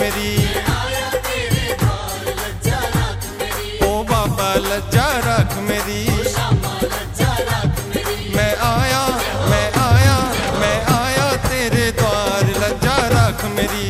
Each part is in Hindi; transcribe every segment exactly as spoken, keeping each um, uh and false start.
मेरी, ओ बाबा लज्जा रख मेरी। मैं आया मैं आया मैं आया तेरे द्वार, लज्जा रख मेरी।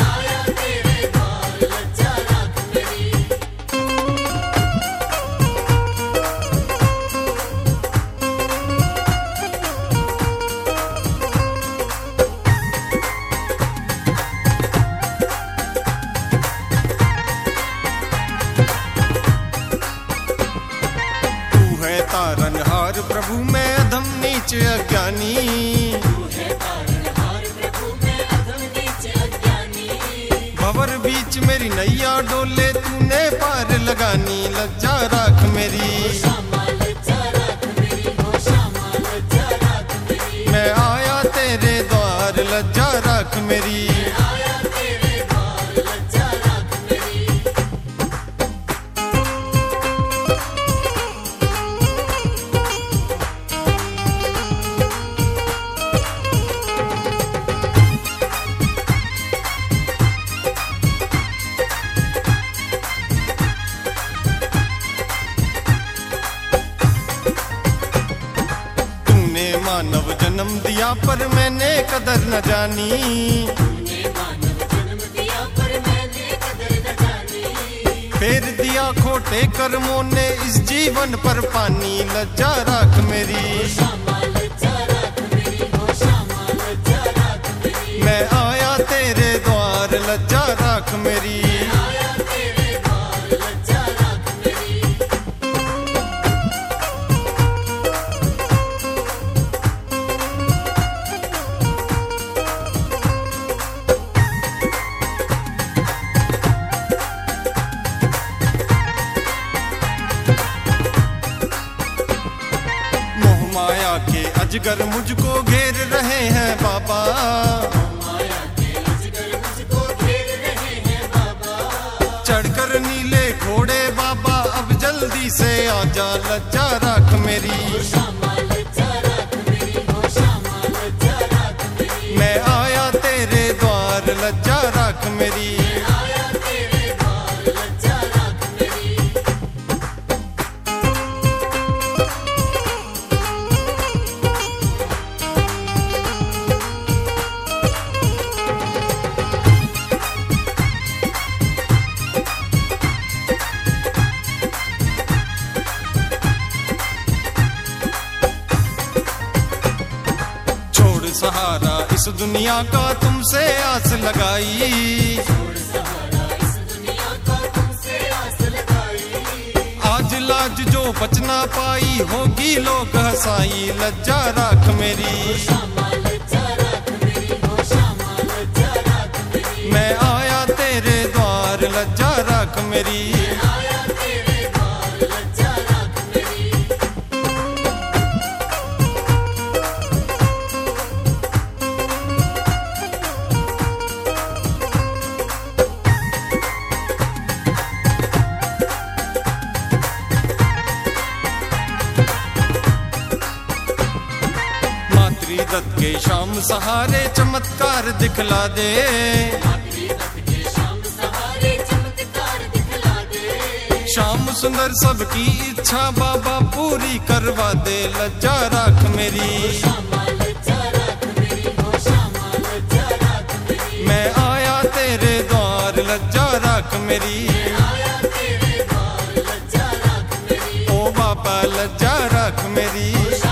तारनहार प्रभु मैं अधम नीच अज्ञानी, भंवर बीच मेरी नैया डोले तूने पार लगानी, लज्जा रख मेरी। मैं आया तेरे द्वार, लज्जा रख मेरी। मानव जन्म दिया पर मैंने कदर न जानी, फेर दिया खोटे कर्मों ने इस जीवन पर पानी, लज्जा रख मेरी। मैं आया तेरे द्वार, लज्जा रख मेरी। माया के अजगर मुझको घेर रहे हैं बाबा, चढ़कर नीले घोड़े बाबा अब जल्दी से आजा, लज्जा रख मेरी। मैं आया तेरे द्वार, लज्जा रख मेरी। सहारा इस दुनिया का तुमसे आस लगाई, आज लाज जो बच ना पाई होगी लोग हंसाई, लज्जा रख मेरी। मैं आया तेरे द्वार, लज्जा रख मेरी। दत्त के श्याम सहारे चमत्कार दिखला दे, श्याम सुंदर सबकी इच्छा बाबा पूरी करवा दे, लज्जा रख मेरी। मैं आया तेरे द्वार, लज्जा रख मेरी। ओ बाबा लज्जा रख मेरी।